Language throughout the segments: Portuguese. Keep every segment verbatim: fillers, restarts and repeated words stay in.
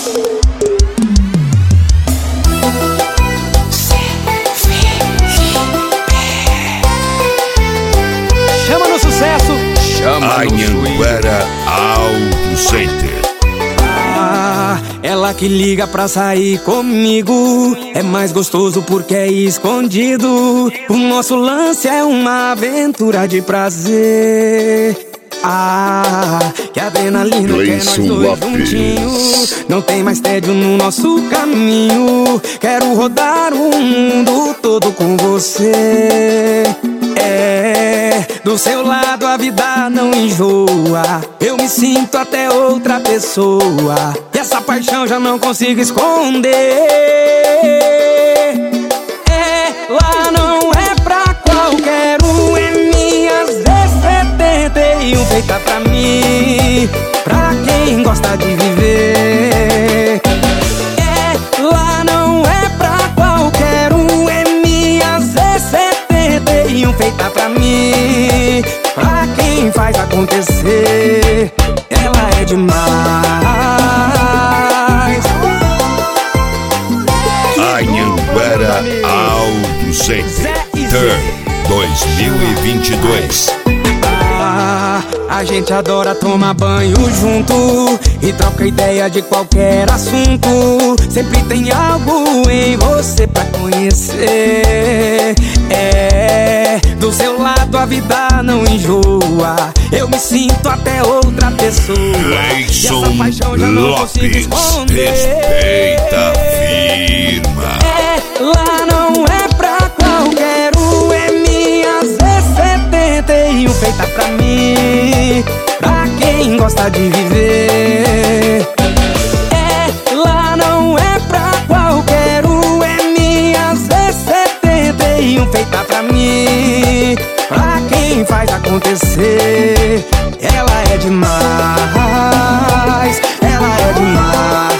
Chama no sucesso, chama Anhanguera Auto Center. Ah, ela que liga pra sair comigo, é mais gostoso porque é escondido. O nosso lance é uma aventura de prazer. Ah, que adrenalina que é nós dois juntinhos. Não tem mais tédio no nosso caminho. Quero rodar o mundo todo com você. É, do seu lado a vida não enjoa. Eu me sinto até outra pessoa. E essa paixão já não consigo esconder. Ela não é pra qualquer um. É minha Z setenta e um, feita pra mim, pra quem gosta de viver. Ela não é pra qualquer um. É minha Z setenta e um, feita pra mim, pra quem faz acontecer. Ela é demais. Anhanguera Auto Center dois mil e vinte e dois. Ah, a gente adora tomar banho junto e troca ideia de qualquer assunto. Sempre tem algo em você pra conhecer. É, do seu lado a vida não enjoa. Eu me sinto até outra pessoa. Leison e essa paixão já não consigo esconder. Respeita, firma. Ela não é pra qualquer um. É minha Z setenta e um, feita pra mim, pra quem gosta de viver. Ela não é pra qualquer um. É minha Z setenta e um, feita pra mim, pra quem faz acontecer. Ela é demais. Ela é demais.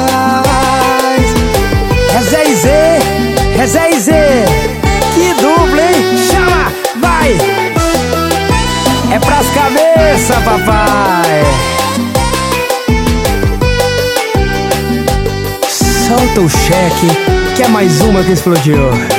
É Zé e Zé, é Zé e Zé. Que dupla, hein? Chama, vai! É pras cabeças, papai. Solta o cheque, que é mais uma que explodiu.